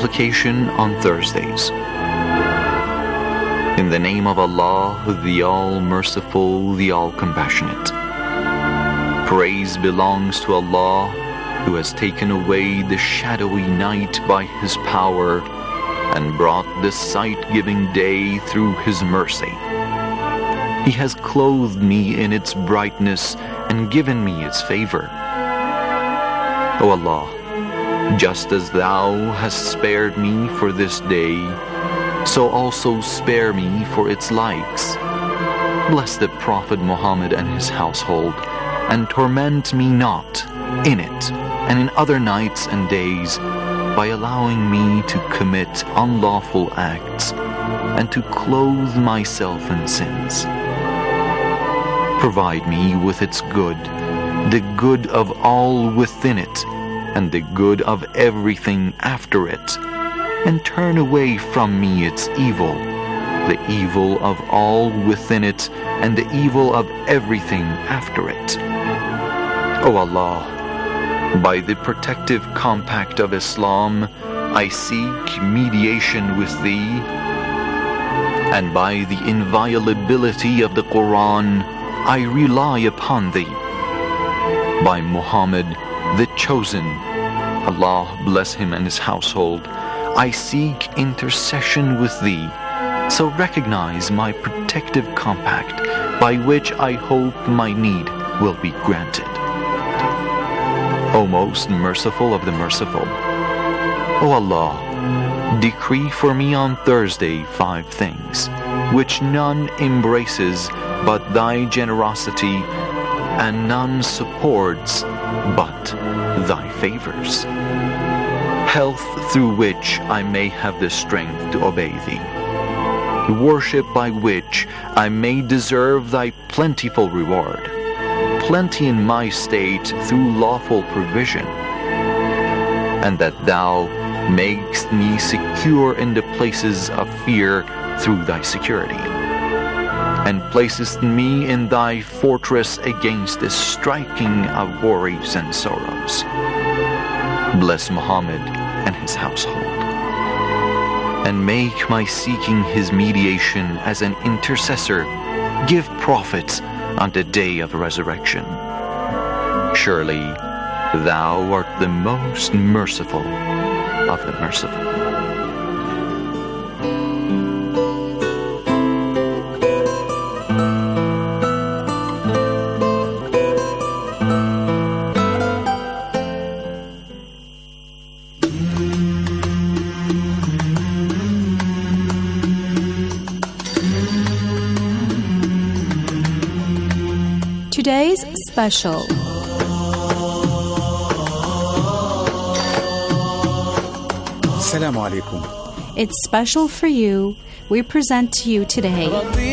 supplication on Thursdays. In the name of Allah, the All-Merciful, the All-Compassionate. Praise belongs to Allah, who has taken away the shadowy night by His power and brought the sight-giving day through His mercy. He has clothed me in its brightness and given me its favor. O Allah, just as Thou hast spared me for this day, so also spare me for its likes. Bless the Prophet Muhammad and his household, and torment me not in it and in other nights and days by allowing me to commit unlawful acts and to clothe myself in sins. Provide me with its good, the good of all within it, and the good of everything after it, and turn away from me its evil, the evil of all within it, and the evil of everything after it. O Allah, by the protective compact of Islam, I seek mediation with Thee, and by the inviolability of the Quran, I rely upon Thee. By Muhammad, the Chosen, Allah bless him and his household, I seek intercession with Thee, so recognize my protective compact, by which I hope my need will be granted. O most merciful of the merciful, O Allah, decree for me on Thursday 5 things, which none embraces but Thy generosity, and none supports but Thy favors. Health through which I may have the strength to obey Thee. Worship by which I may deserve Thy plentiful reward. Plenty in my state through lawful provision. And that Thou makest me secure in the places of fear through Thy security. And placest me in Thy fortress against the striking of worries and sorrows. Bless Muhammad and his household, and make my seeking his mediation as an intercessor give profit on the day of resurrection. Surely Thou art the most merciful of the merciful. Today's special. Assalamu alaikum. It's special for you. We present to you today.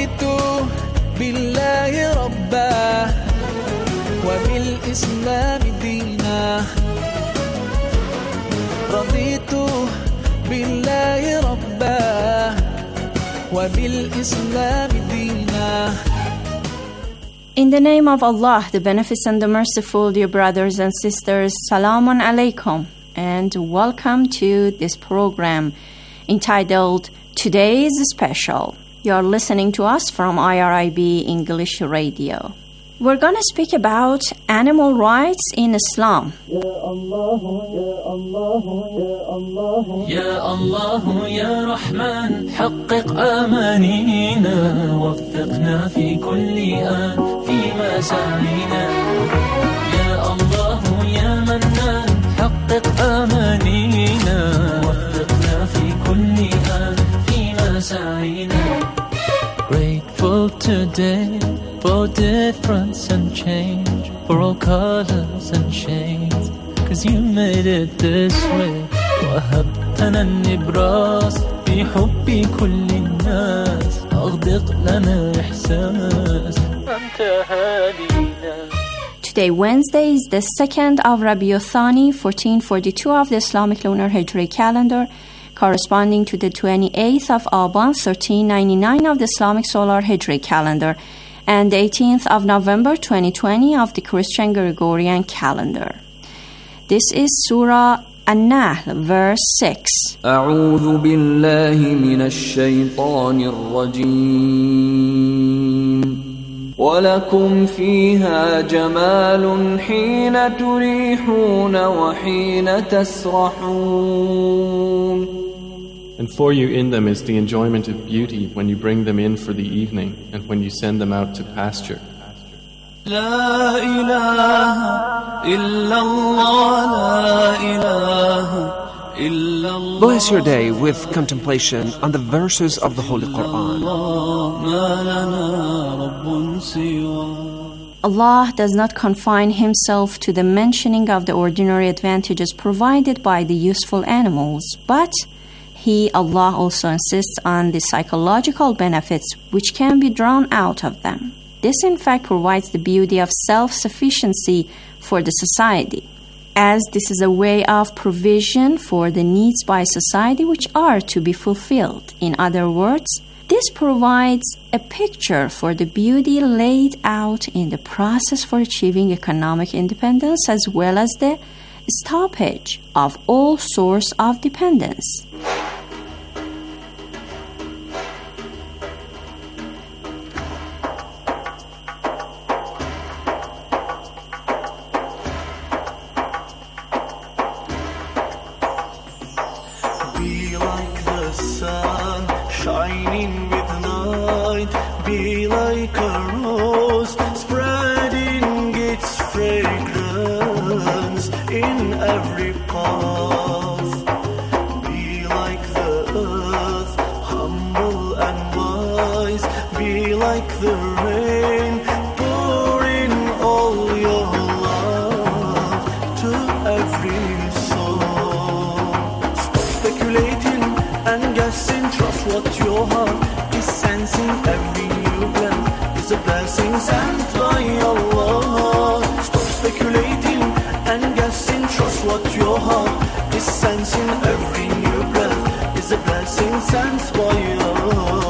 In the name of Allah, the Beneficent, the Merciful, dear brothers and sisters, Salamun Alaikum, and welcome to this program entitled Today's Special. You're listening to us from IRIB English Radio. We're going to speak about animal rights in Islam. Ya Allah, Ya Allah, Ya Allah, Ya Allah, Ya Rahman, حقق آمانينا وفقنا في كل آن فيما سعينا. يا الله يا منان حقق آمانينا وفقنا في كل آن فيما سعينا. Grateful today for difference and change, for all colors and shades, 'cause you made it this way. وهبتنا النبراس بحب كل الناس، أغدق لنا إحساس أنت هادينا. Today, Wednesday, is the 2nd of Rabiul Thani, 1442 of the Islamic Lunar Hijri calendar, corresponding to the 28th of Aban, 1399 of the Islamic Solar Hijri calendar, and the 18th of November, 2020 of the Christian Gregorian calendar. This is Surah An-Nahl, verse 6. أعوذ بالله من الشيطان الرجيم ولكم فيها جمال حين تريحون وحين تسرحون. And for you in them is the enjoyment of beauty when you bring them in for the evening and when you send them out to pasture. لا إله إلا الله لا إله إلا الله. Bless your day with contemplation on the verses of the Holy Quran. ما لنا رب سواه. Allah does not confine Himself to the mentioning of the ordinary advantages provided by the useful animals, but He, Allah, also insists on the psychological benefits which can be drawn out of them. This, in fact, provides the beauty of self-sufficiency for the society, as this is a way of provision for the needs by society which are to be fulfilled. In other words, this provides a picture for the beauty laid out in the process for achieving economic independence as well as the stoppage of all source of dependence. Be like the sun, shining with light. Be like a rose, spreading its fragrance in every path. Be like the earth, humble and wise. Be like the rain, pour in all your love to every soul. Speculating and guessing, trust what your heart is sensing. Every new breath is a blessing sent by Allah. Stop speculating and guessing, trust what your heart is sensing. Every new breath is a blessing sent by Allah.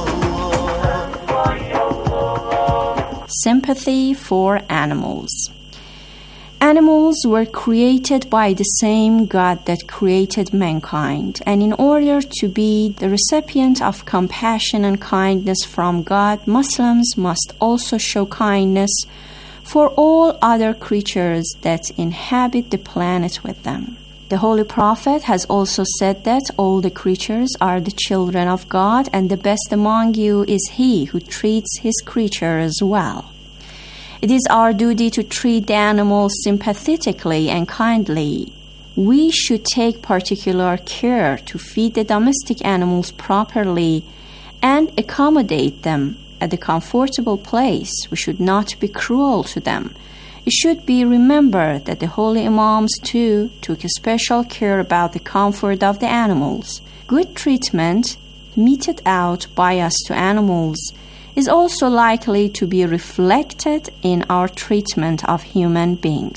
Sympathy for animals. Animals were created by the same God that created mankind, and in order to be the recipient of compassion and kindness from God, Muslims must also show kindness for all other creatures that inhabit the planet with them. The Holy Prophet has also said that all the creatures are the children of God, and the best among you is he who treats his creatures well. It is our duty to treat the animals sympathetically and kindly. We should take particular care to feed the domestic animals properly and accommodate them at a comfortable place. We should not be cruel to them. It should be remembered that the holy imams too took special care about the comfort of the animals. Good treatment meted out by us to animals is also likely to be reflected in our treatment of human beings.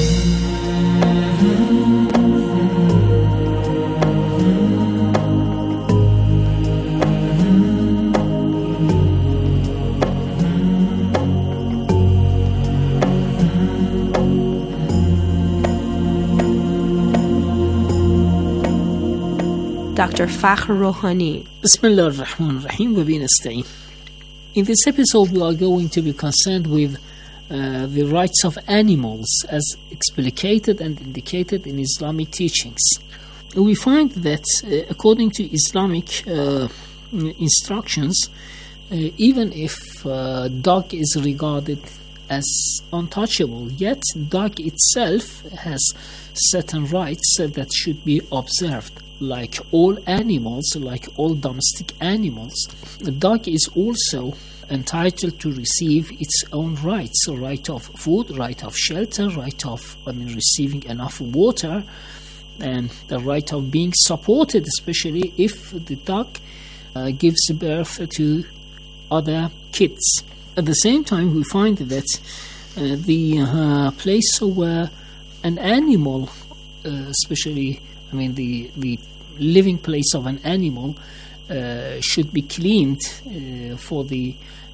Dr. Fakhr Rouhani. Bismillah ar-Rahman ar-Rahim wa bihi nasta'in. In this episode, we are going to be concerned with the rights of animals as explicated and indicated in Islamic teachings. We find that according to Islamic instructions, even if dog is regarded as untouchable, yet dog itself has certain rights that should be observed. Like all animals, like all domestic animals, the dog is also entitled to receive its own rights: a right of food, right of shelter, right of receiving enough water, and the right of being supported, especially if the dog gives birth to other kids. At the same time, we find that the place where an animal, especially the living place of an animal should be cleaned for the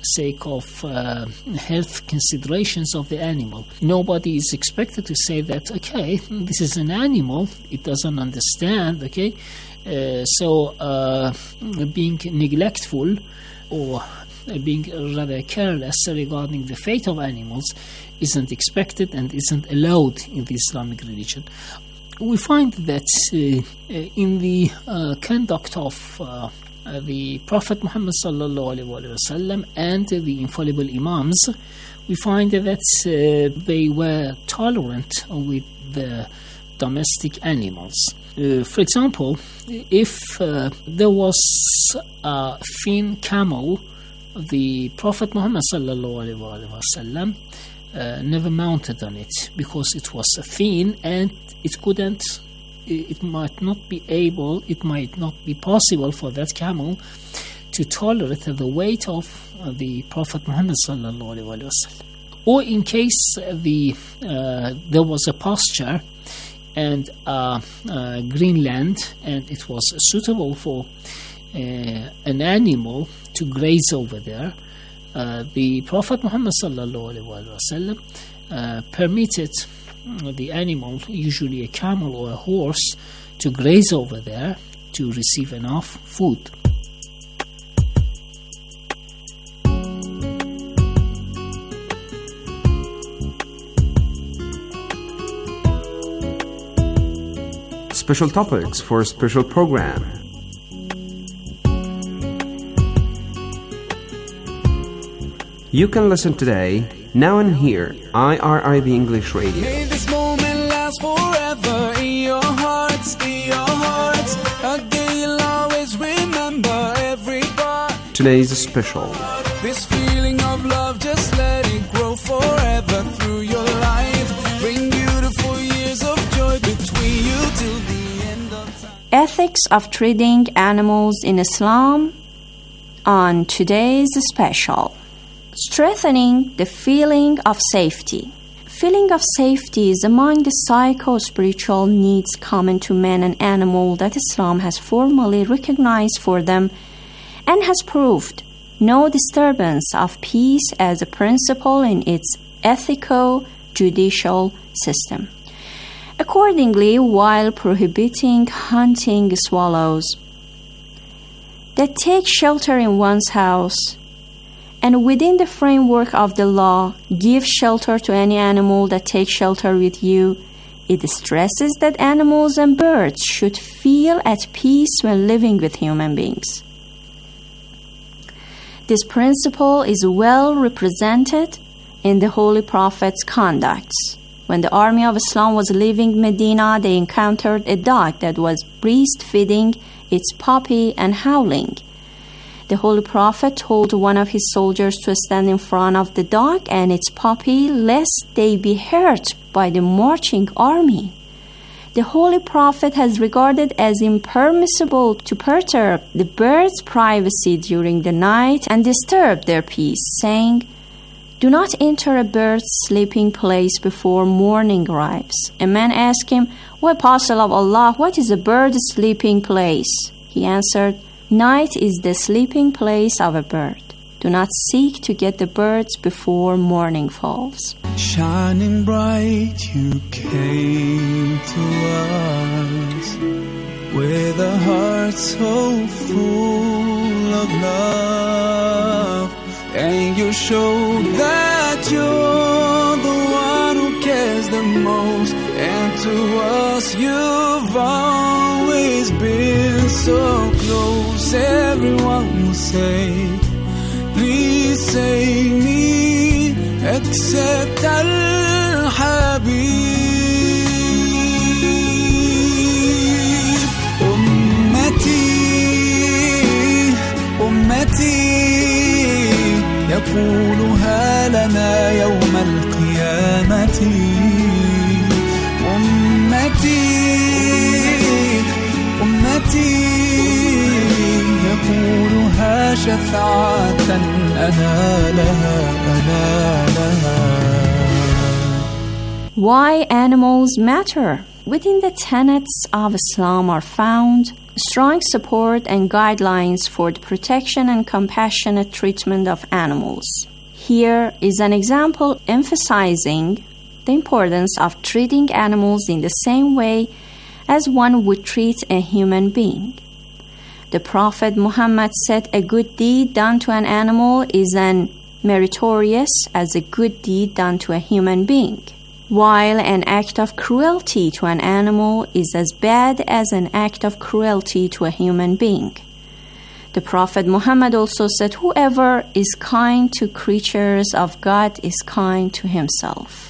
sake of health considerations of the animal. Nobody is expected to say that, okay, this is an animal, it doesn't understand, okay? So being neglectful or being rather careless regarding the fate of animals isn't expected and isn't allowed in the Islamic religion. We find that in the conduct of the Prophet Muhammad sallallahu alaihi wasallam and the infallible Imams, we find that they were tolerant with the domestic animals. For example, if there was a thin camel, the Prophet Muhammad sallallahu alaihi wasallam never mounted on it because it was thin and it might not be possible for that camel to tolerate the weight of the Prophet Muhammad sallallahu alaihi wasallam. Or in case there was a pasture and green land and it was suitable for an animal to graze over there, the Prophet Muhammad sallallahu alaihi wasallam permitted the animal, usually a camel or a horse, to graze over there to receive enough food. Special topics for a special program. You can listen today, now and here, IRIB English Radio. May this moment last forever in your hearts, a day you'll always remember every part. Today's special. This feeling of love, just let it grow forever through your life. Bring beautiful years of joy between you till the end of time. Ethics of treating animals in Islam on today's special. Strengthening the feeling of safety. Feeling of safety is among the psycho-spiritual needs common to man and animal that Islam has formally recognized for them and has proved no disturbance of peace as a principle in its ethico-judicial system. Accordingly, while prohibiting hunting swallows that take shelter in one's house, and within the framework of the law, give shelter to any animal that takes shelter with you, it stresses that animals and birds should feel at peace when living with human beings. This principle is well represented in the Holy Prophet's conducts. When the army of Islam was leaving Medina, they encountered a dog that was breastfeeding its puppy and howling. The Holy Prophet told one of his soldiers to stand in front of the dog and its puppy, lest they be hurt by the marching army. The Holy Prophet has regarded as impermissible to perturb the birds' privacy during the night and disturb their peace, saying, "Do not enter a bird's sleeping place before morning arrives." A man asked him, "O Apostle of Allah, what is a bird's sleeping place?" He answered, "Night is the sleeping place of a bird. Do not seek to get the birds before morning falls." Shining bright, you came to us with a heart so full of love, and you showed that you're the one who cares the most, and to us you've always been so close. Everyone will say, please save me, except Al-Habib. Ummati يقولها لنا يوم القيامة. أمتي يقولها شفاعة أنا لها. Why animals matter? Within the tenets of Islam are found strong support and guidelines for the protection and compassionate treatment of animals. Here is an example emphasizing the importance of treating animals in the same way as one would treat a human being. The Prophet Muhammad said a good deed done to an animal is as meritorious as a good deed done to a human being, while an act of cruelty to an animal is as bad as an act of cruelty to a human being. The Prophet Muhammad also said, whoever is kind to creatures of God is kind to himself.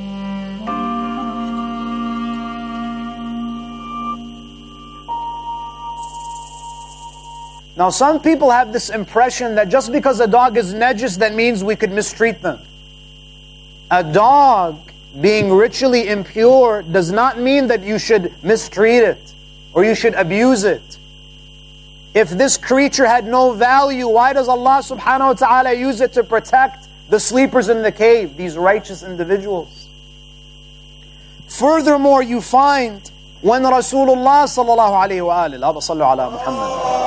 Now, some people have this impression that just because a dog is najis, that means we could mistreat them. A dog being ritually impure does not mean that you should mistreat it or you should abuse it. If this creature had no value, why does Allah subhanahu wa ta'ala use it to protect the sleepers in the cave, these righteous individuals? Furthermore, you find when Rasulullah sallallahu alayhi wa alihi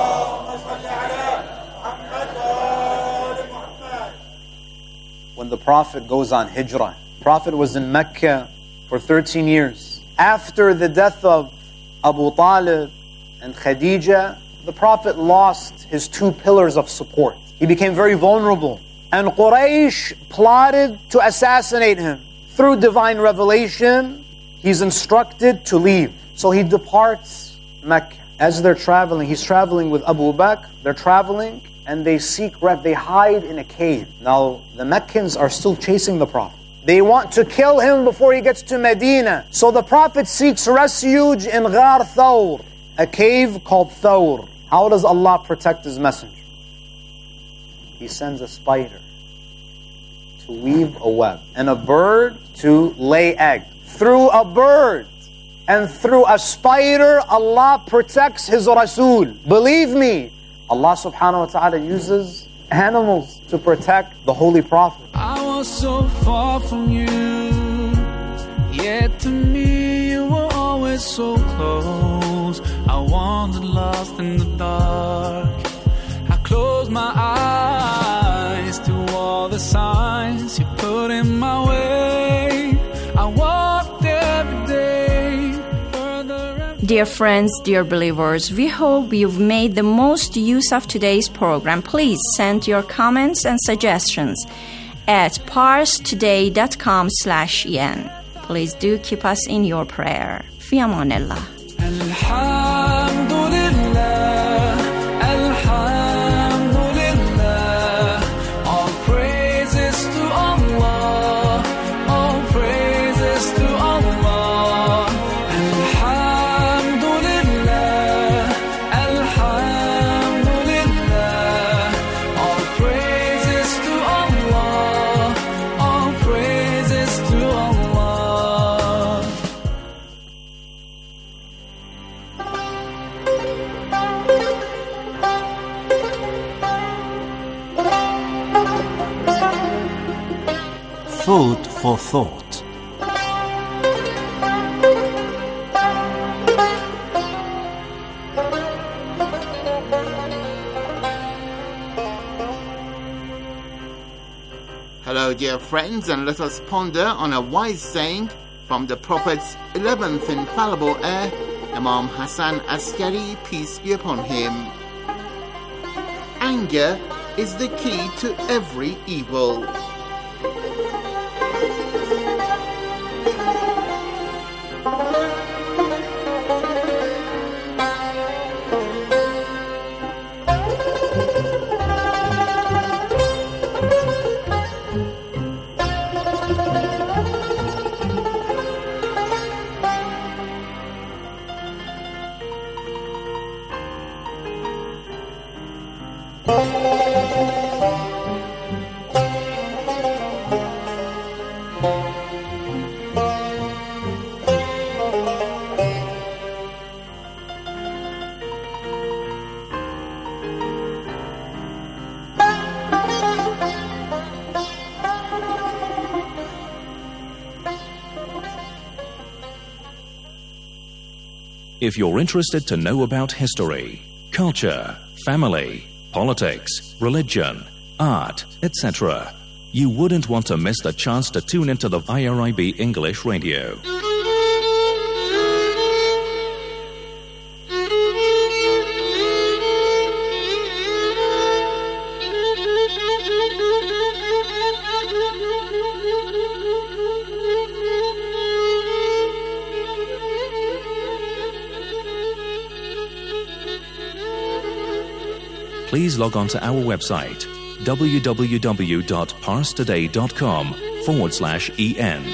when the Prophet goes on hijrah. The Prophet was in Mecca for 13 years. After the death of Abu Talib and Khadijah, the Prophet lost his two pillars of support. He became very vulnerable. And Quraysh plotted to assassinate him. Through divine revelation, he's instructed to leave. So he departs Mecca. As they're traveling, he's traveling with Abu Bakr. They're traveling and they seek rest. They hide in a cave. Now, the Meccans are still chasing the Prophet. They want to kill him before he gets to Medina. So the Prophet seeks refuge in Ghar Thawr, a cave called Thawr. How does Allah protect His messenger? He sends a spider to weave a web and a bird to lay egg. Through a bird and through a spider, Allah protects His Rasul. Believe me, Allah subhanahu wa ta'ala uses animals to protect the Holy Prophet. I was so far from you, yet to me you were always so close. I wandered lost in the dark. I closed my eyes to all the signs you put in my way. I walked every day further and Dear friends, dear believers, we hope you've made the most use of today's program. Please send your comments and suggestions at parstoday.com/en. Please do keep us in your prayer. Fi amanillah. Alhamdulillah, Alhamdulillah, all praises to Allah, all praises to Allah. Alhamdulillah, Alhamdulillah, all praises to Allah, all praises to Allah. Food for thought. Hello, dear friends, and let us ponder on a wise saying from the Prophet's 11th infallible heir, Imam Hassan Askari, peace be upon him. Anger is the key to every evil. If you're interested to know about history, culture, family, politics, religion, art, etc., you wouldn't want to miss the chance to tune into the IRIB English Radio. Please log on to our website www.parstoday.com/en.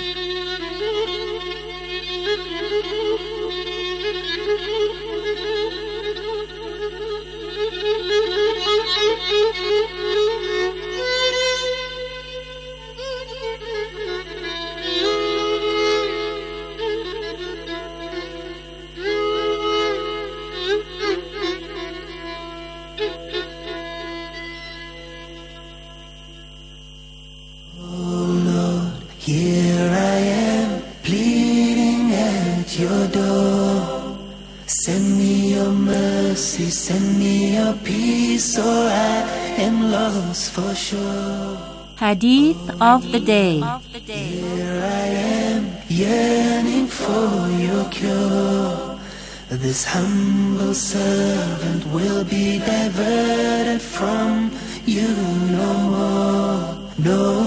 Here I am, pleading at your door. Send me your mercy, send me your peace, or I am lost for sure. Hadith of the day. Here I am, yearning for your cure. This humble servant will be diverted from you no more, no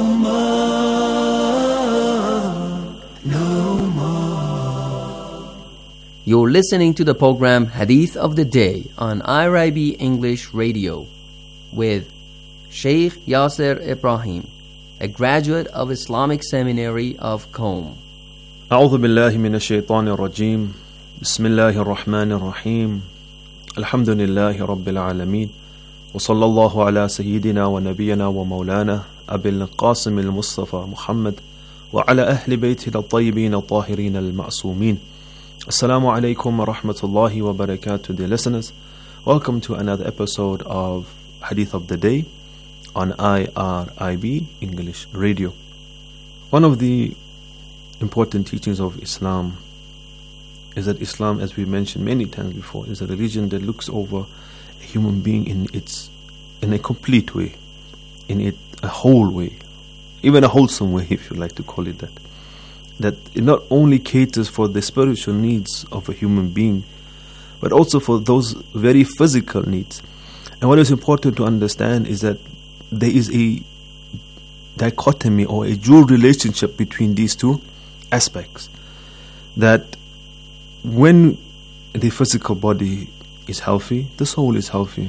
more. You're listening to the program Hadith of the Day on IRIB English Radio with Sheikh Yasser Ibrahim, a graduate of Islamic Seminary of Qom. أعوذ بالله من الشيطان الرجيم بسم الله الرحمن الرحيم الحمد لله رب العالمين وصلى الله على سيدنا ونبينا ومولانا أبي القاسم المصطفى محمد وعلى أهل بيته الطيبين الطاهرين المعصومين. Assalamu alaikum wa rahmatullahi wa barakatuh, dear listeners. Welcome to another episode of Hadith of the Day on IRIB English Radio. One of the important teachings of Islam is that Islam, as we mentioned many times before, is a religion that looks over a human being in a complete way, in a whole way, even a wholesome way, if you like to call it that. That it not only caters for the spiritual needs of a human being, but also for those very physical needs. And what is important to understand is that there is a dichotomy or a dual relationship between these two aspects. That when the physical body is healthy, the soul is healthy.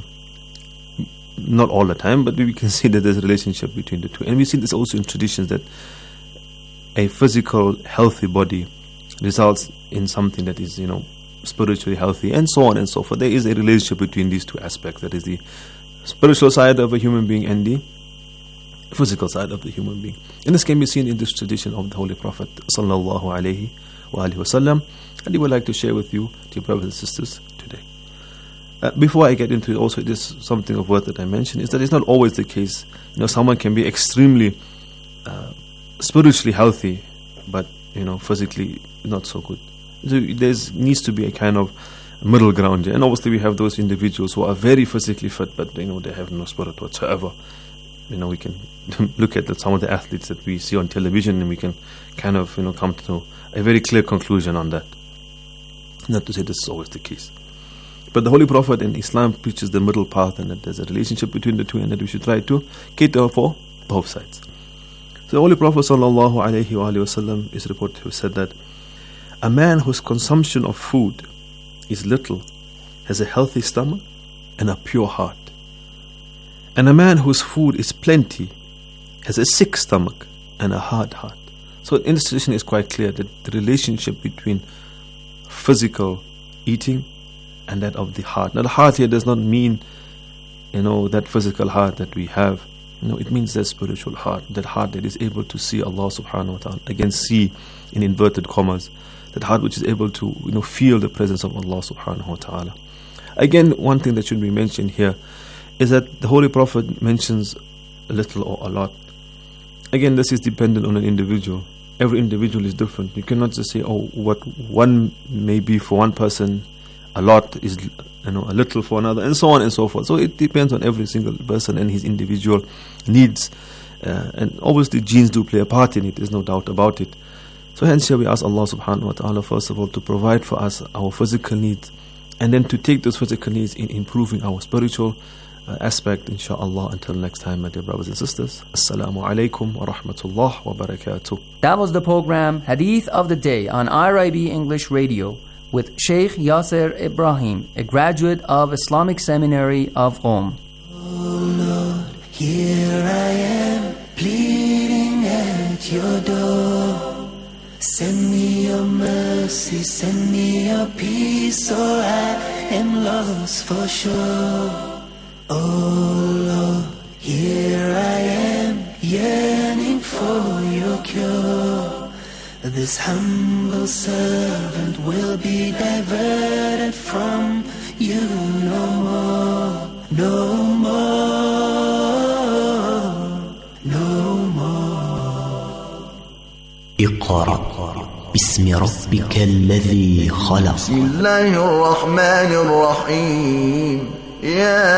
Not all the time, but we can see that there's a relationship between the two. And we see this also in traditions, that a physical healthy body results in something that is, spiritually healthy, and so on and so forth. There is a relationship between these two aspects, that is the spiritual side of a human being and the physical side of the human being. And this can be seen in this tradition of the Holy Prophet sallallahu alaihi wasallam, and I would like to share with you, dear brothers and sisters, today. Before I get into it, also, it is something of worth that I mentioned, is that it's not always the case. Someone can be extremely spiritually healthy, but physically not so good. So there needs to be a kind of middle ground here. And obviously we have those individuals who are very physically fit, but they have no spirit whatsoever. We can look at some of the athletes that we see on television, and we can kind of come to a very clear conclusion on that. Not to say this is always the case, but the Holy Prophet in Islam preaches the middle path, and that there's a relationship between the two, and that we should try to cater for both sides. So the Holy Prophet sallallahu alaihi wasallam is reported to have said that a man whose consumption of food is little has a healthy stomach and a pure heart, and a man whose food is plenty has a sick stomach and a hard heart. So in this tradition it's quite clear that the relationship between physical eating and that of the heart. Now the heart here does not mean that physical heart that we have. It means that spiritual heart, that heart that is able to see Allah subhanahu wa ta'ala. Again, see in inverted commas, that heart which is able to feel the presence of Allah subhanahu wa ta'ala. Again, one thing that should be mentioned here is that the Holy Prophet mentions a little or a lot. Again, this is dependent on an individual. Every individual is different. You cannot just say, what one may be for one person a lot is a little for another, and so on and so forth. So it depends on every single person and his individual needs. And obviously genes do play a part in it, there's no doubt about it. So hence here we ask Allah subhanahu wa ta'ala first of all to provide for us our physical needs, and then to take those physical needs in improving our spiritual aspect, inshaAllah. Until next time, my dear brothers and sisters, Assalamu alaikum wa rahmatullah wa barakatuh. That was the program Hadith of the Day on IRIB English Radio with Sheikh Yasser Ibrahim, a graduate of Islamic Seminary of Qom. Oh Lord, here I am, pleading at your door. Send me your mercy, send me your peace, or I am lost for sure. Oh Lord, here I am, yearning for your cure. This humble servant will be diverted from you no more, no more, no more. اقرأ باسم ربك الذي خلق. بسم الله الرحمن الرحيم. يا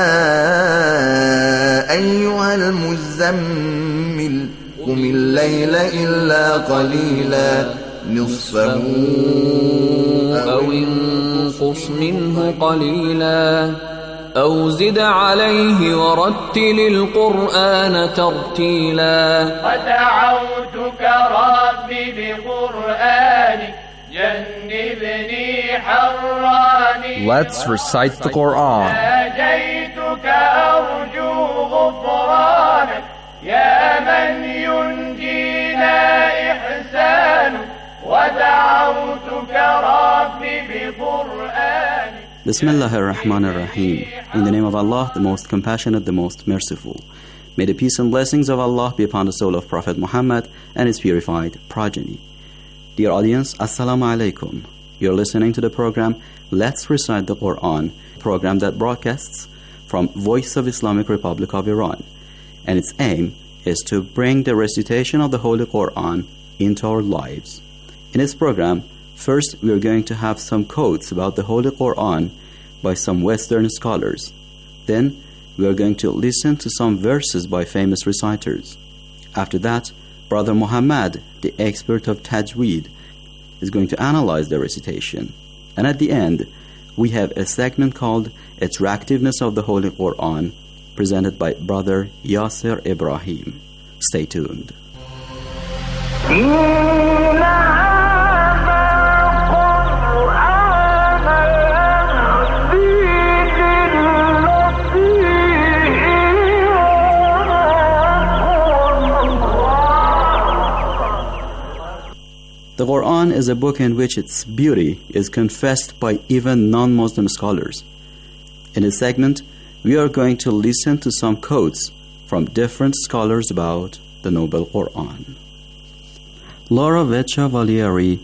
أيها المزمل قم الليل إلا قليلا نصفه أو انقص منه قليلا أو زد عليه ورتل القرآن ترتيلا ودعوتك ربي بقرآنك جنبني حراني. Let's recite the Quran. ناجيتك أرجو غفرانك يا من ينجينا إحسانك ودعوتك ربي بقرآنك. Bismillahir Rahmanir Rahim. In the name of Allah, the most compassionate, the most merciful. May the peace and blessings of Allah be upon the soul of Prophet Muhammad and his purified progeny. Dear audience, Assalamu alaikum. You're listening to the program Let's Recite the Quran, a program that broadcasts from Voice of Islamic Republic of Iran. And its aim is to bring the recitation of the Holy Quran into our lives. In this program, first we are going to have some quotes about the Holy Quran by some Western scholars. Then we are going to listen to some verses by famous reciters. After that, Brother Muhammad, the expert of Tajweed, is going to analyze the recitation. And at the end, we have a segment called Attractiveness of the Holy Quran, presented by Brother Yasser Ibrahim. Stay tuned. The Quran is a book in which its beauty is confessed by even non-Muslim scholars. In this segment, we are going to listen to some quotes from different scholars about the Noble Quran. Laura Vecchia Valieri,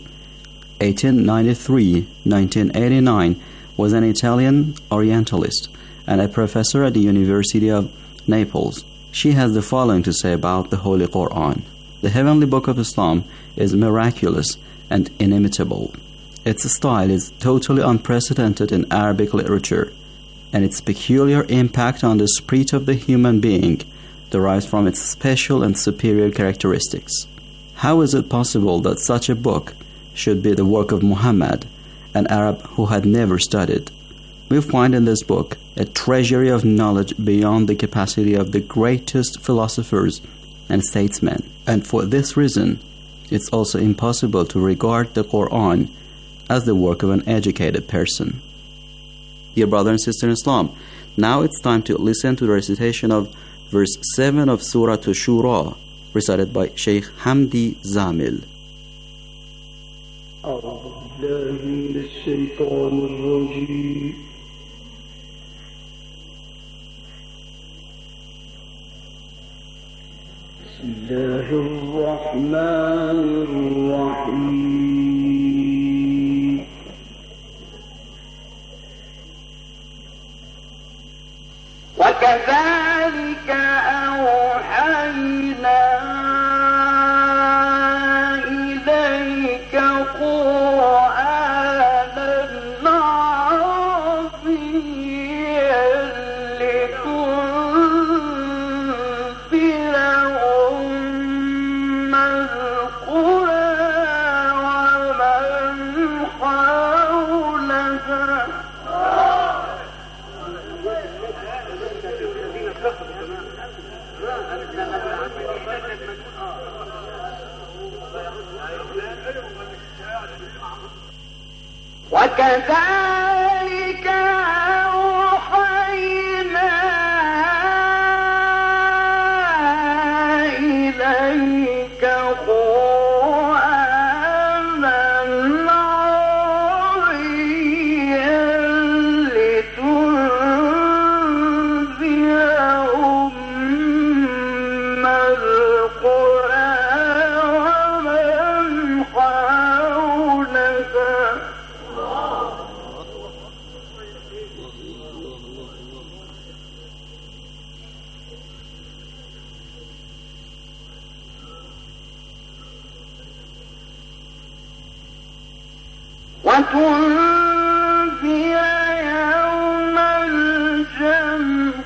1893-1989, was an Italian Orientalist and a professor at the University of Naples. She has the following to say about the Holy Quran. The heavenly book of Islam is miraculous and inimitable. Its style is totally unprecedented in Arabic literature, and its peculiar impact on the spirit of the human being derives from its special and superior characteristics. How is it possible that such a book should be the work of Muhammad, an Arab who had never studied? We find in this book a treasury of knowledge beyond the capacity of the greatest philosophers and statesmen. And for this reason, it's also impossible to regard the Quran as the work of an educated person. Dear brother and sister in Islam, now it's time to listen to the recitation of verse 7 of Surah Shura, recited by Sheikh Hamdi Zamil. بسم الله الرحمن الرحيم وكذلك أوحينا إليك قرآنا وكذلك أوحينا إليك قرآنا عربيا لتنذر أم القرى ومن حولها وتنذر يوم الجمع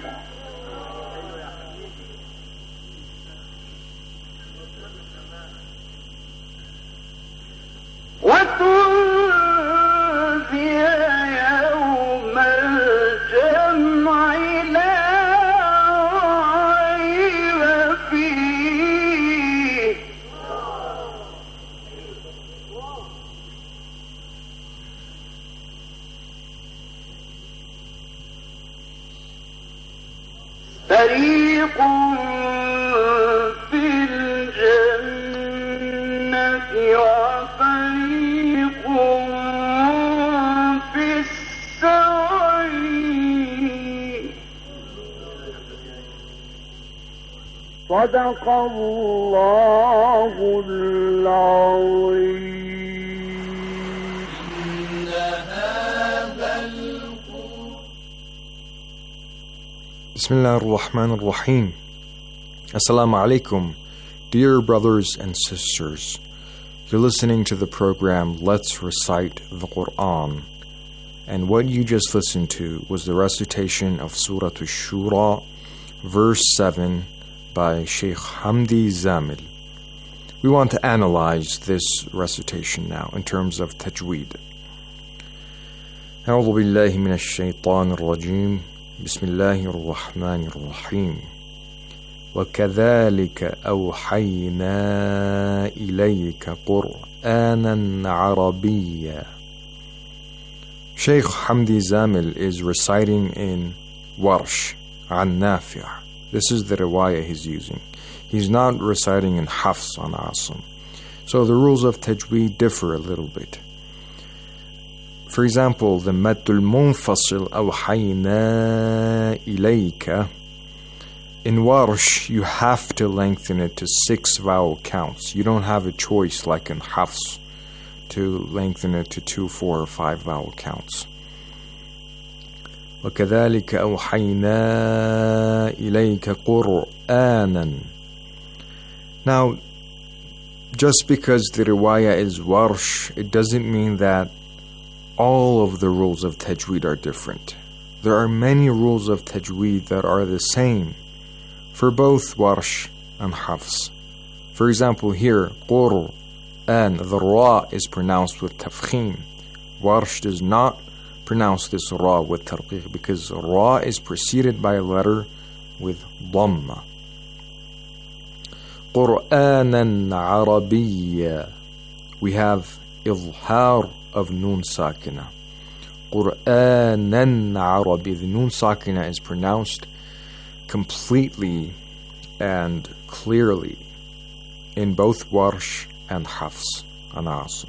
وتنذر يوم الجمع لا ريب فيه فريق في الجنة وفريق في السعير صدق الله العظيم Bismillah ar-Rahman ar-Rahim. Assalamu alaikum, dear brothers and sisters. You're listening to the program Let's Recite the Quran. And what you just listened to was the recitation of Surah Ash-Shura, verse 7 by Sheikh Hamdi Zamil. We want to analyze this recitation now in terms of tajweed. أعوذ بالله من الشيطان الرجيم بسم الله الرحمن الرحيم وكذلك أوحينا إليك قرآنا عربيا. Sheikh Hamdi Zamil is reciting in Warsh an Nafi'. This is the riwayah he's using. He's not reciting in Hafs on Asim. So the rules of tajweed differ a little bit. For example, the Maddul Munfasil أوحينا إليك. In Warsh, you have to lengthen it to 6 vowel counts. You don't have a choice like in Hafs to lengthen it to 2, 4, or 5 vowel counts. وكذلك أوحينا إليك قرآنا. Now, just because the riwayah is Warsh, it doesn't mean that all of the rules of tajweed are different. There are many rules of tajweed that are the same for both Warsh and Hafs. For example, here, Qur and the Ra is pronounced with tafkhim. Warsh does not pronounce this Ra with tarqiq because Ra is preceded by a letter with Dhamma. Qur'anan Arabiyya. We have Izhar of Nun Sakina. Qur'anan Arabi. The Nun Sakina is pronounced completely and clearly in both Warsh and Hafs and Asim.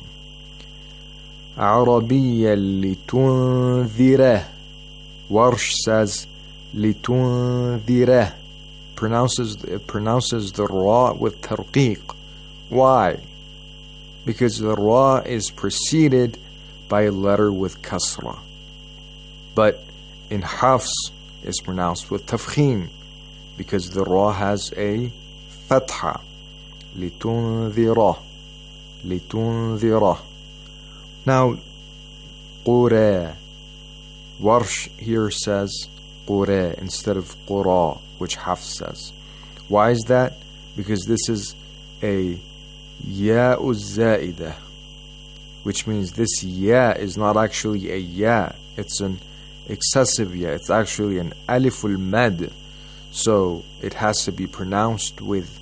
Arabiyya litunzira. Warsh says litunzira. It pronounces the Ra with tarqiq. Why? Because the Ra is preceded by a letter with kasra. But in Hafs, it's pronounced with tafkhim because the Ra has a fatha. لِتُنذِرَ. Now, قُرَى. Warsh here says قُرَى instead of قُرَى, which Hafs says. Why is that? Because this is a ya za'idah, which means this ya is not actually a ya, it's an excessive ya, it's actually an aliful mad, so it has to be pronounced with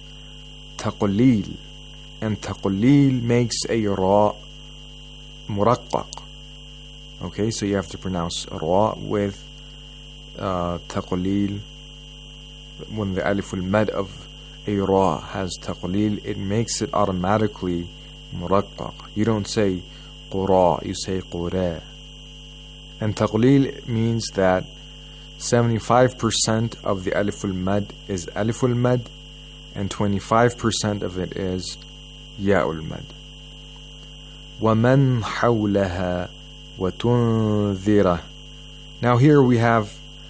taqleel, and taqleel makes a ra muraqqaq, Okay, so you have to pronounce ra with taqleel. When the alif al-mad of a ra has taqleel, it makes it automatically muraqqaq. You don't say qura, you say qura. And taqleel means that 75% of the alif al-mad is alif al-mad and 25% of it is ya al-mad. وَمَنْ حَوْلَهَا وَتُنذِرَ. Now here we have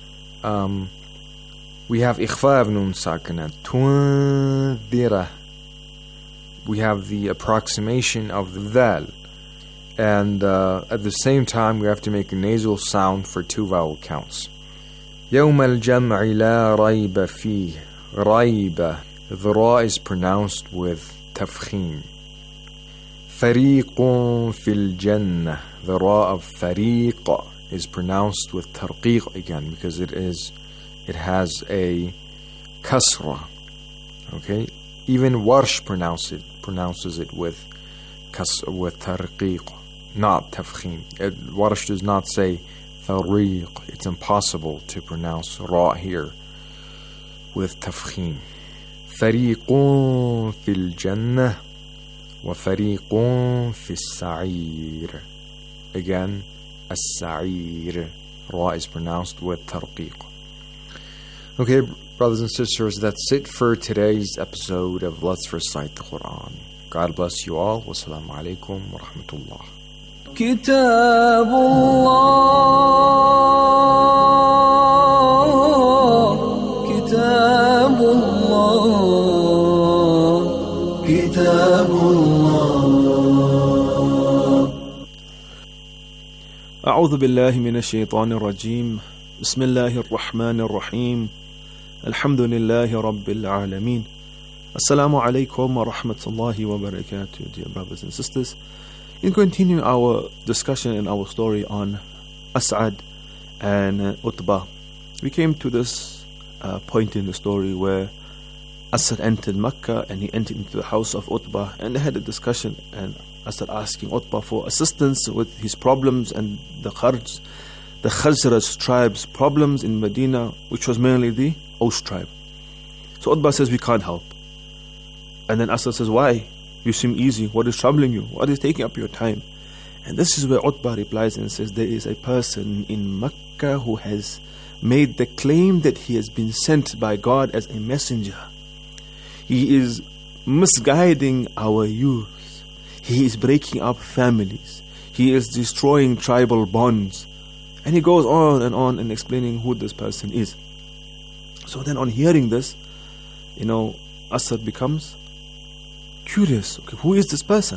ikhfa of nun sakinat. Tunzira. We have the approximation of the dal. And at the same time we have to make a nasal sound for 2 vowel counts. يوم الجمع لا ريب فيه. ريب. The ra is pronounced with tafkhim. فريق في الجنة. The ra of فريق is pronounced with tarqiq again because it has a kasra. Okay, even Warsh pronounces it with tarqiq, not tafkhim. Warsh does not say tariq. It's impossible to pronounce ra here with tafkhim. فريق في الجنة وفريق في السعير. Again, السعير. Ra is pronounced with tarqiq. Okay, brothers and sisters, that's it for today's episode of Let's Recite the Quran. God bless you all. Wassalamu alaikum wa rahmatullah. كتاب الله كتاب الله كتاب الله. أعوذ بالله من الشيطان الرجيم. بسم الله الرحمن الرحيم. الحمد لله رب العالمين. Assalamu alaikum wa rahmatullahi wa barakatuh, dear brothers and sisters. In continuing our discussion and our story on As'ad and Utbah, we came to this point in the story where As'ad entered Mecca and he entered into the house of Utbah, and they had a discussion, and As'ad asking Utbah for assistance with his problems and the Khazraj tribe's problems in Medina, which was mainly the Aus tribe. So Utbah says, we can't help. And then As'ad says, why? You seem easy. What is troubling you? What is taking up your time? And this is where Utbah replies and says, there is a person in Mecca who has made the claim that he has been sent by God as a messenger. He is misguiding our youth. He is breaking up families. He is destroying tribal bonds. And he goes on and explaining who this person is. So then on hearing this, As'ad becomes curious. Okay, who is this person?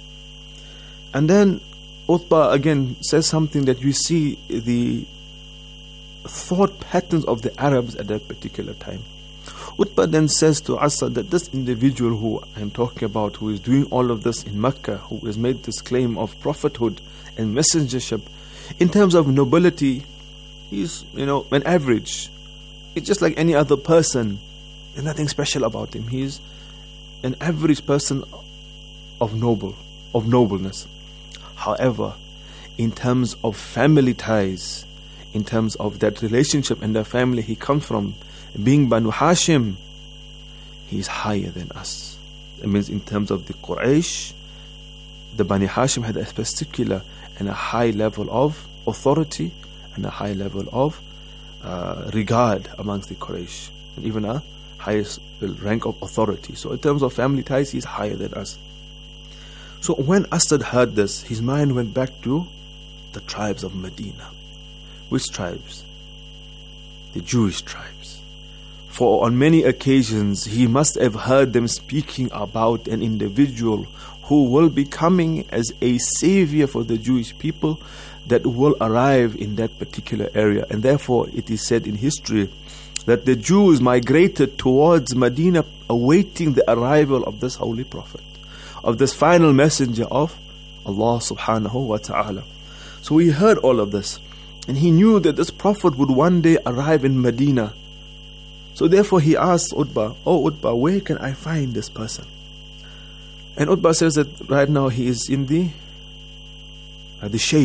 And then Utbah again says something that we see the thought patterns of the Arabs at that particular time. Utbah then says to As'ad that this individual who I'm talking about, who is doing all of this in Mecca, who has made this claim of prophethood and messengership, in terms of nobility, he's, an average. It's just like any other person. There's nothing special about him. He's an average person of nobleness. However, in terms of family ties, in terms of that relationship and the family he comes from, being Banu Hashim, he's higher than us. It means in terms of the Quraysh, the Banu Hashim had a particular and a high level of authority and a high level of regard amongst the Quraysh, and even a highest rank of authority. So in terms of family ties, he's higher than us. So when As'ad heard this, his mind went back to the tribes of Medina. Which tribes? The Jewish tribes. For on many occasions, he must have heard them speaking about an individual who will be coming as a savior for the Jewish people that will arrive in that particular area. And therefore, it is said in history that the Jews migrated towards Medina awaiting the arrival of this holy prophet, of this final messenger of Allah subhanahu wa ta'ala. So he heard all of this, and he knew that this prophet would one day arrive in Medina. So therefore he asked Utbah, "Oh Utbah, where can I find this person?" And Utbah says that right now he is in the Shaib.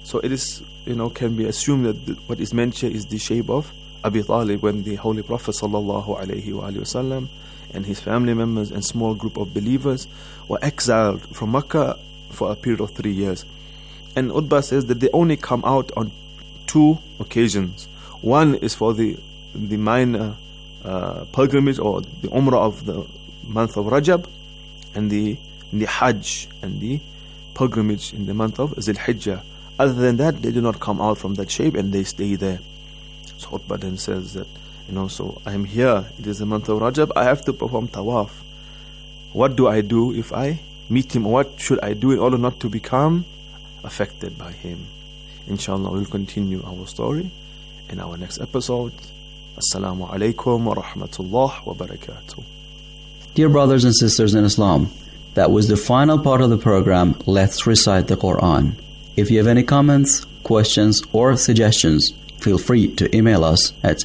So it is, can be assumed that what is mentioned is the shape of Abi Talib when the Holy Prophet sallallahu alaihi wasallam and his family members and small group of believers were exiled from Makkah for a period of 3 years. And Utbah says that they only come out on 2 occasions. One is for the minor pilgrimage or the Umrah of the month of Rajab, and the Hajj and the pilgrimage in the month of Zil Hijjah. Other than that, they do not come out from that shape and they stay there. So Utbah then says that, so I am here, it is the month of Rajab, I have to perform tawaf. What do I do if I meet him? What should I do in order not to become affected by him? Inshallah, we'll continue our story in our next episode. Assalamu alaikum wa rahmatullah wa barakatuh. Dear brothers and sisters in Islam, that was the final part of the program, Let's Recite the Quran. If you have any comments, questions, or suggestions, feel free to email us at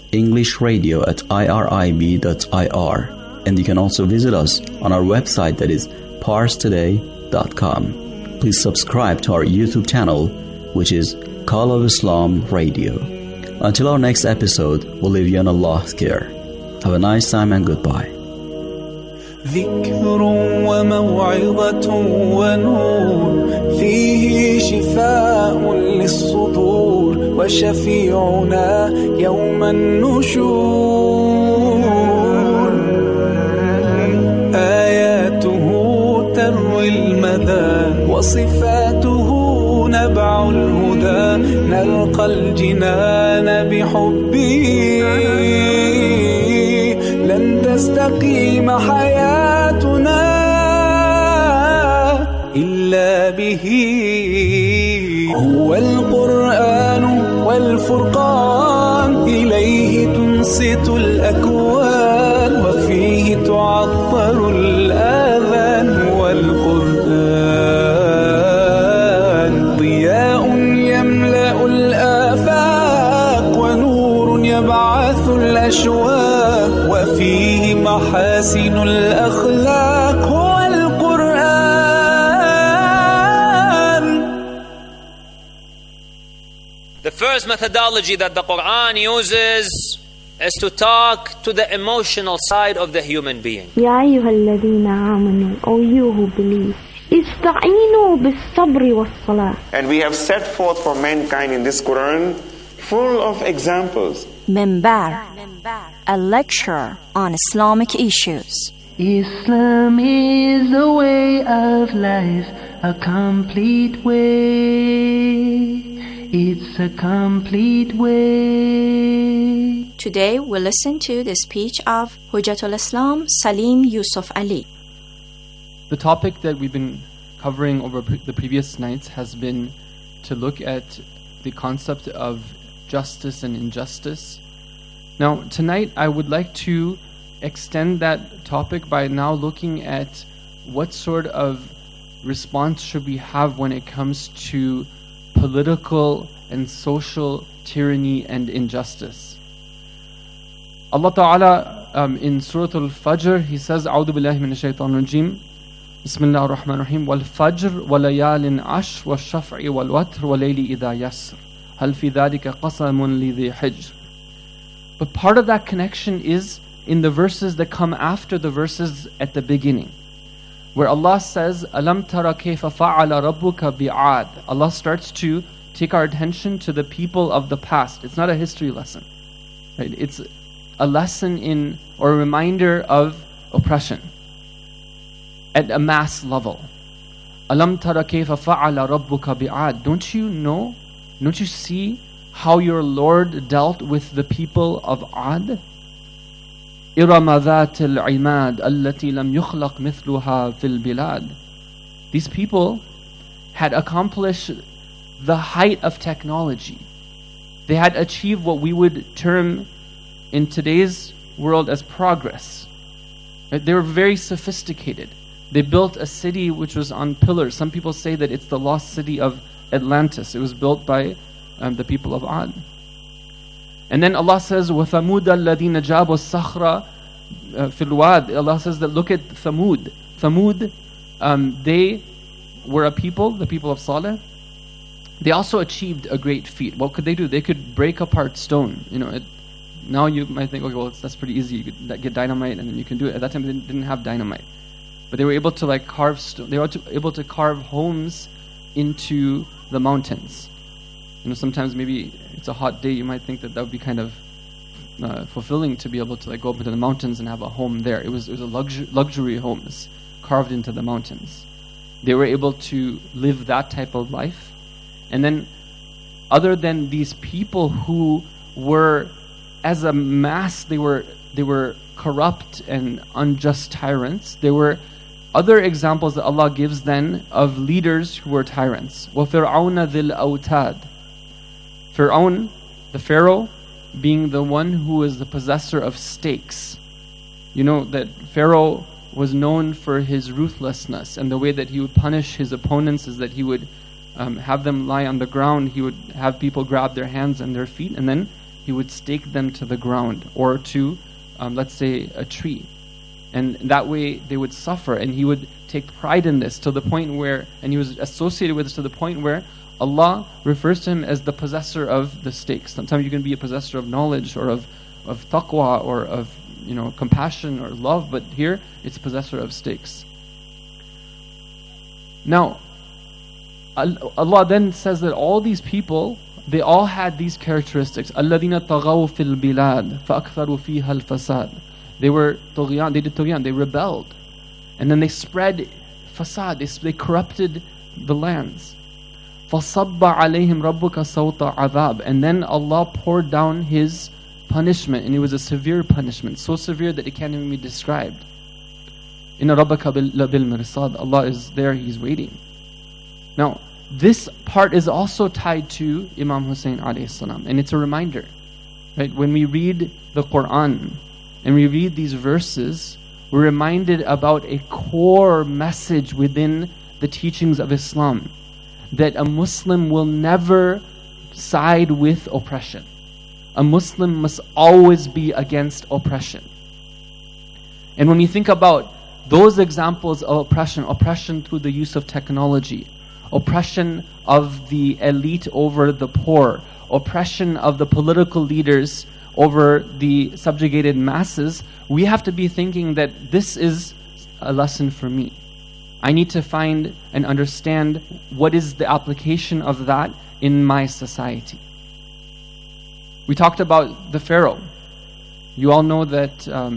englishradio@irib.ir. And you can also visit us on our website, that is parstoday.com. Please subscribe to our YouTube channel, which is Call of Islam Radio. Until our next episode, we'll leave you on Allah's care. Have a nice time and goodbye. ذكر وموعظة ونور فيه شفاء للصدور وشفيعنا يوم النشور آياته تروي المدى وصفاته نبع الهدى نلقى الجنان بحبه لن تستقيم حياتنا إلا به هو القرآن والفرقان إليه تنصت الأكوان وفيه تعطر الآذان والقرآن ضياء يملأ الآفاق ونور يبعث الأشواق وفيه محاسن الأخلاق هو القرآن. The first methodology that the Quran uses is to talk to the emotional side of the human being. يا أيها الذين آمنوا, O you who believe, استعينوا بالصبر والصلاة. And we have set forth for mankind in this Quran full of examples. Minbar, a lecture on Islamic issues. Islam is a way of life, a complete way. It's a complete way. Today we listen to the speech of Hujjatul Islam Salim Yusuf Ali. The topic that we've been covering over the previous nights has been to look at the concept of justice and injustice. Now, tonight I would like to extend that topic by now looking at what sort of response should we have when it comes to political and social tyranny and injustice. Allah Ta'ala in Surah Al-Fajr, He says, A'udhu billahi minash shaitanir rajim, Bismillah ar-Rahman ar-Rahim, Wal-Fajr wa-layalin ash wa-shaf'i wal-watr wa-layli idha yasr hal fi dhalika qasamun li dhi hijr. But part of that connection is in the verses that come after the verses at the beginning, where Allah says, Alam tara kayfa fa'ala rabbuka bi'ad. Allah starts to take our attention to the people of the past. It's not a history lesson, right? It's a lesson in, or a reminder of oppression at a mass level. Alam tara kayfa fa'ala rabbuka bi'ad. Don't you know? Don't you see how your Lord dealt with the people of Ad? إِرَمَ ذَاتِ الْعِمَادِ الَّتِي لَمْ يُخْلَقْ مِثْلُهَا فِي الْبِلَادِ. These people had accomplished the height of technology. They had achieved what we would term in today's world as progress. Right? They were very sophisticated. They built a city which was on pillars. Some people say that it's the lost city of Atlantis. It was built by the people of Ad. And then Allah says, وَثَمُودَ الَّذِينَ جَابُوا الصَّخْرَ فِي الْوَادِ. Allah says that look at Thamud. Thamud, they were a people, the people of Saleh, they also achieved a great feat. What could they do? They could break apart stone. Now you might think, okay, well, that's pretty easy. You could get dynamite and then you can do it. At that time, they didn't have dynamite. But they were able to carve they were able to carve homes into the mountains. Sometimes maybe it's a hot day, you might think that would be kind of fulfilling to be able to go up into the mountains and have a home there. It was a luxury homes carved into the mountains. They were able to live that type of life. And then, other than these people who were, as a mass, they were corrupt and unjust tyrants, there were other examples that Allah gives then of leaders who were tyrants. وَفِرْعَوْنَ ذِي الْأَوْتَادِ. Fir'aun, the Pharaoh, being the one who was the possessor of stakes. You know that Pharaoh was known for his ruthlessness, and the way that he would punish his opponents is that he would have them lie on the ground. He would have people grab their hands and their feet, and then he would stake them to the ground or to, let's say, a tree. And that way they would suffer, and he would take pride in this to the point where, and he was associated with this to the point where Allah refers to him as the possessor of the stakes. Sometimes you can be a possessor of knowledge or of taqwa or of compassion or love, but here it's possessor of stakes. Now, Allah then says that all these people, they all had these characteristics. الَّذِينَ طَغَوْا فِي الْبِلَادِ فَأَكْثَرُوا فِيهَا الْفَسَادِ. They did tughyan, they rebelled. And then they spread fasad, they corrupted the lands. فَصَبَّ عَلَيْهِمْ رَبُّكَ صَوْتَ عَذَابٍ. And then Allah poured down His punishment, and it was a severe punishment, so severe that it can't even be described. إِنَّ رَبَّكَ لَبِالْمِرْصَادِ. Allah is there, He's waiting. Now, this part is also tied to Imam Hussein alayhi salam, and it's a reminder, right? When we read the Quran and we read these verses, we're reminded about a core message within the teachings of Islam, that a Muslim will never side with oppression. A Muslim must always be against oppression. And when we think about those examples of oppression through the use of technology, oppression of the elite over the poor, oppression of the political leaders over the subjugated masses, we have to be thinking that this is a lesson for me. I need to find and understand what is the application of that in my society. We talked about the Pharaoh. You all know that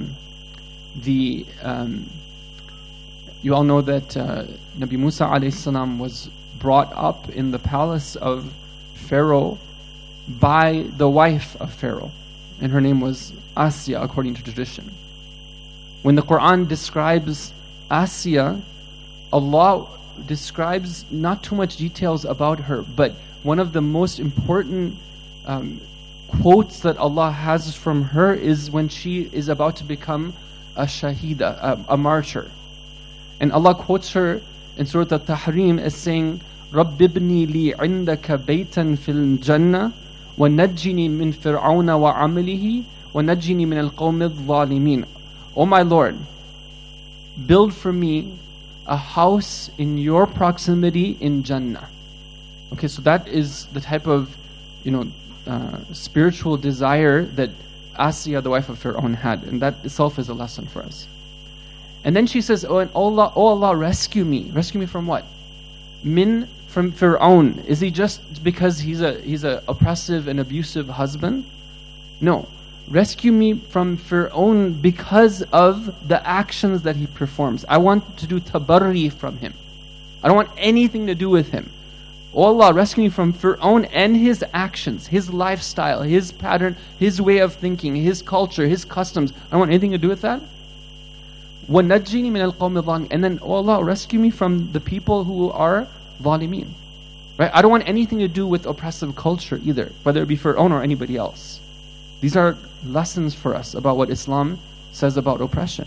Nabi Musa alayhi salam was brought up in the palace of Pharaoh by the wife of Pharaoh, and her name was Asya according to tradition. When the Quran describes Asya, Allah describes not too much details about her, but one of the most important quotes that Allah has from her is when she is about to become a shahida, a martyr. And Allah quotes her in Surah At-Tahrim as saying, رَبِّ ابْنِي لِي عِنْدَكَ بَيْتًا فِي الْجَنَّةِ وَنَجِّنِي مِنْ فِرْعَوْنَ وَعَمَلِهِ وَنَجِّنِي مِنَ الْقَوْمِ الظَّالِمِينَ. O my Lord, build for me a house in your proximity in Jannah. Okay, so that is the type of, spiritual desire that Asya, the wife of Fir'aun, had, and that itself is a lesson for us. And then she says, "Oh Allah, rescue me from what? From Fir'aun. Is he just because he's a oppressive and abusive husband? No, rescue me from Fir'aun because of the actions that he performs. I want to do tabarri from him. I don't want anything to do with him. Oh Allah, rescue me from Fir'aun and his actions, his lifestyle, his pattern, his way of thinking, his culture, his customs. I don't want anything to do with that. وَنَجِّنِي مِنَ الْقَوْمِ الظَّالِمِينَ. And then, oh Allah, rescue me from the people who are ظالمين. Right? I don't want anything to do with oppressive culture either, whether it be Fir'aun or anybody else. These are lessons for us about what Islam says about oppression.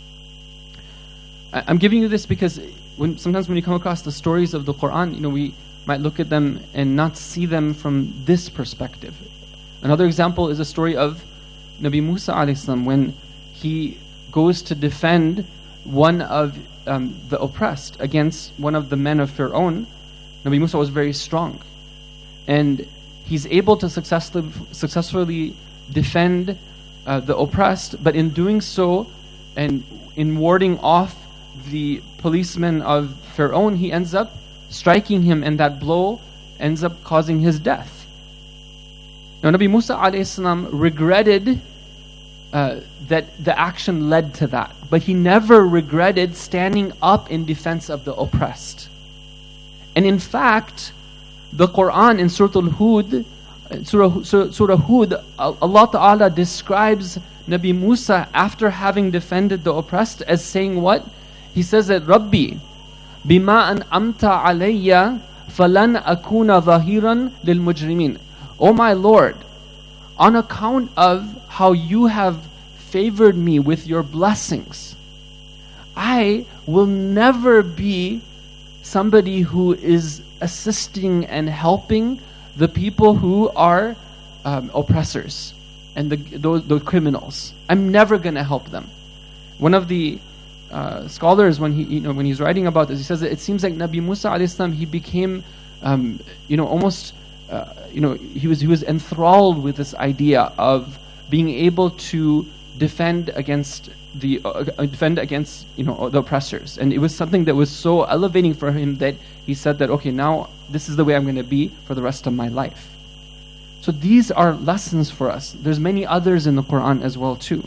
I'm giving you this because sometimes when you come across the stories of the Quran, we might look at them and not see them from this perspective. Another example is a story of Nabi Musa alayhi salam when he goes to defend one of the oppressed against one of the men of Fir'aun. Nabi Musa was very strong. and he's able to successfully defend the oppressed, but in doing so, and in warding off the policemen of Fir'aun, he ends up striking him, and that blow ends up causing his death. Now, Nabi Musa alayhi salam regretted that the action led to that, but he never regretted standing up in defense of the oppressed. And in fact, the Quran in Surah Al-Hud, Surah Hud, Allah Ta'ala describes Nabi Musa after having defended the oppressed as saying what? He says that Rabbi, bima an'amta alayya falan akuna zahiran lil mujrimin. Oh my Lord, on account of how you have favored me with your blessings, I will never be somebody who is assisting and helping the people who are oppressors and the criminals. I'm never going to help them. One of the scholars, when he's writing about this, he says that it seems like Nabi Musa alayhi salam, he became almost he was enthralled with this idea of being able to defend against the oppressors, and it was something that was so elevating for him that he said that, okay, now this is the way I'm going to be for the rest of my life. So these are lessons for us. There's many others in the Quran as well too.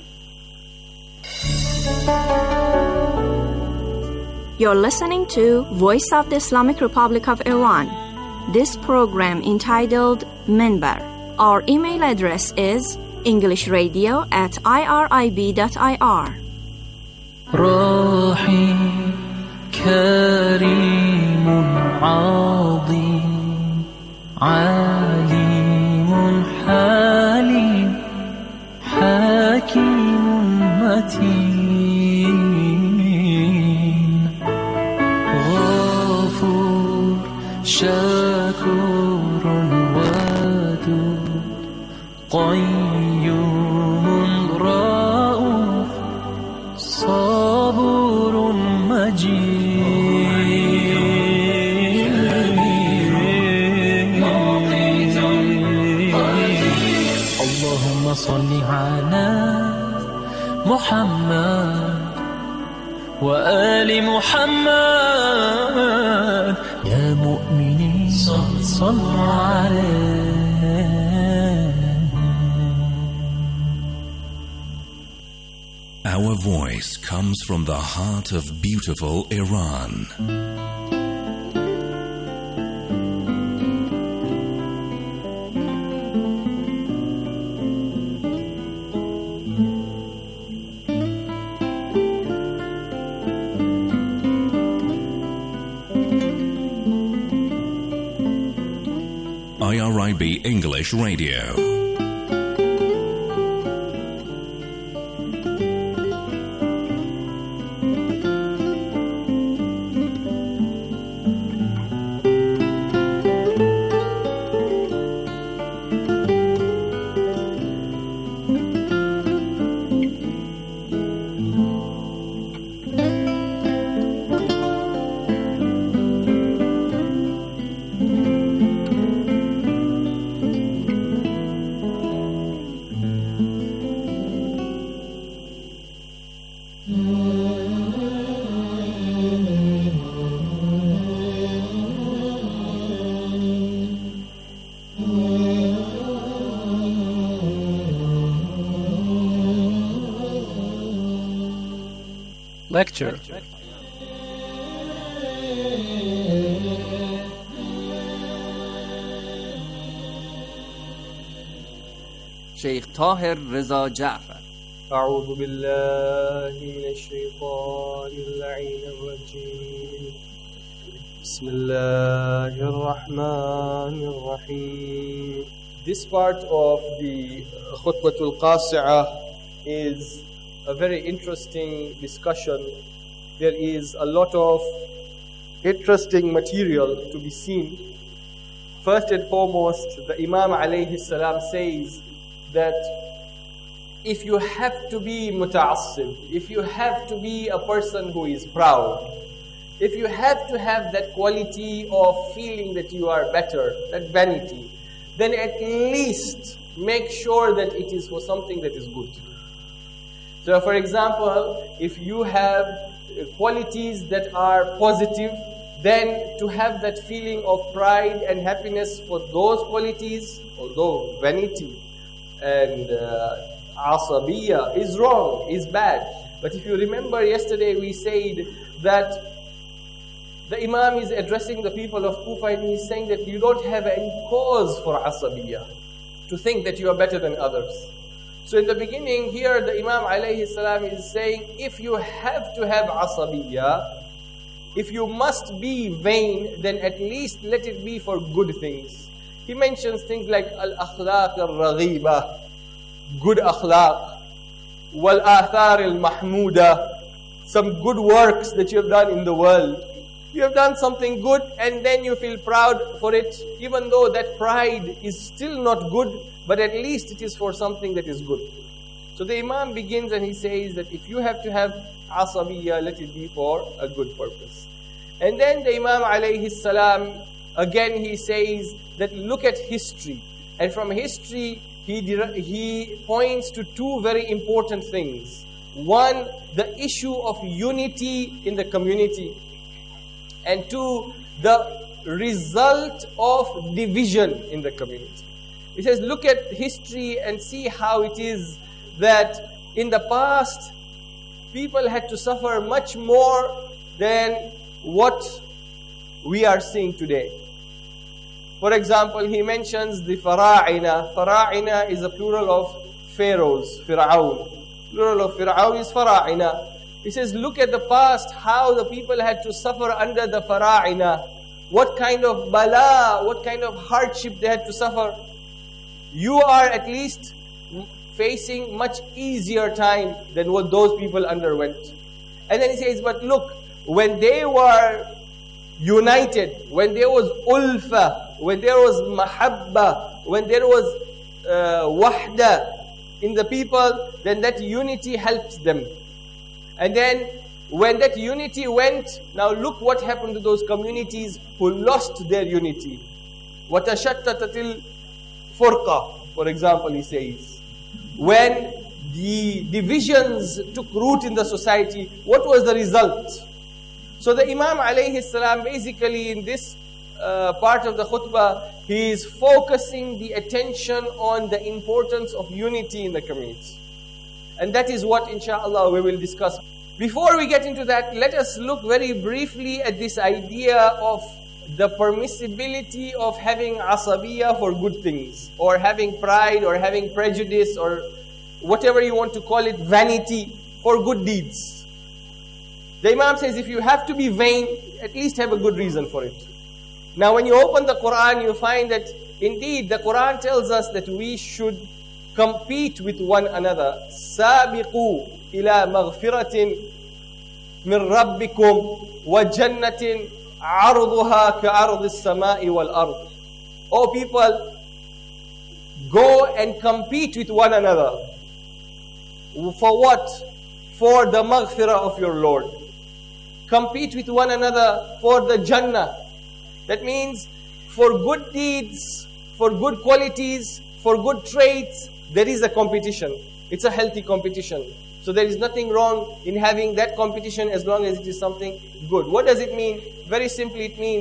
You're listening to Voice of the Islamic Republic of Iran. This program entitled Minbar. Our email address is englishradio@irib.ir. راحي كريم عظيم عليم حليم حكيم متين غفور شكور ودود قيوم رؤوف صبور مجيد اللهم صل على محمد وآل محمد يا مؤمنين صلوا عليه. Our voice comes from the heart of beautiful Iran. IRIB English Radio. Lecture. Sheikh Tahir Reza Ja'far. أعوذ بالله من الشيطان اللعين الرجيم بسم الله الرحمن الرحيم. This part of the Khutbatul Qasi'ah is a very interesting discussion. There is a lot of interesting material to be seen. First and foremost, the Imam alayhi salam says that if you have to be muta'assib, if you have to be a person who is proud, if you have to have that quality of feeling that you are better, that vanity, then at least make sure that it is for something that is good. So for example, if you have qualities that are positive, then to have that feeling of pride and happiness for those qualities, although vanity and asabiya is wrong, is bad. But if you remember yesterday we said that the Imam is addressing the people of Kufa and he's saying that you don't have any cause for asabiya, to think that you are better than others. So in the beginning here the Imam alayhi salam is saying, if you have to have asabiya, if you must be vain, then at least let it be for good things. He mentions things like al-akhlaq al-raghiba, good akhlaq, wal-athar al-mahmuda, some good works that you have done in the world. You have done something good and then you feel proud for it, even though that pride is still not good, but at least it is for something that is good. So the Imam begins and he says that if you have to have asabiya, let it be for a good purpose. And then the Imam alayhi salam, again he says that look at history. And from history, he points to two very important things. One, the issue of unity in the community. And two, the result of division in the community. He says, look at history and see how it is that in the past, people had to suffer much more than what we are seeing today. For example, he mentions the fara'ina. Fara'ina is a plural of pharaohs, Fir'aun. Plural of Fir'aun is fara'ina. He says, look at the past, how the people had to suffer under the fara'ina. What kind of bala, what kind of hardship they had to suffer. You are at least facing much easier time than what those people underwent. And then he says, but look, when they were united, when there was ulfa, when there was mahabba, when there was wahda in the people, then that unity helped them. And then when that unity went, now look what happened to those communities who lost their unity. وَتَشَتَّتَتِ الْفُرْقَةِ, for example, he says. When the divisions took root in the society, what was the result? So the Imam alayhi salam basically in this part of the khutbah, he is focusing the attention on the importance of unity in the community. And that is what inshallah we will discuss. Before we get into that, let us look very briefly at this idea of the permissibility of having asabiya for good things, or having pride, or having prejudice, or whatever you want to call it, vanity, for good deeds. The Imam says if you have to be vain, at least have a good reason for it. Now when you open the Quran, you find that indeed the Quran tells us that we should compete with one another. سَابِقُوا إِلَى مَغْفِرَةٍ مِّن رَبِّكُمْ وَجَنَّةٍ عَرْضُهَا كَعَرْضِ السَّمَاءِ وَالْأَرْضِ. O people, go and compete with one another. For what? For the maghfirah of your Lord. Compete with one another for the Jannah. That means for good deeds, for good qualities, for good traits, there is a competition. It's a healthy competition. So there is nothing wrong in having that competition as long as it is something good. What does it mean? Very simply, it means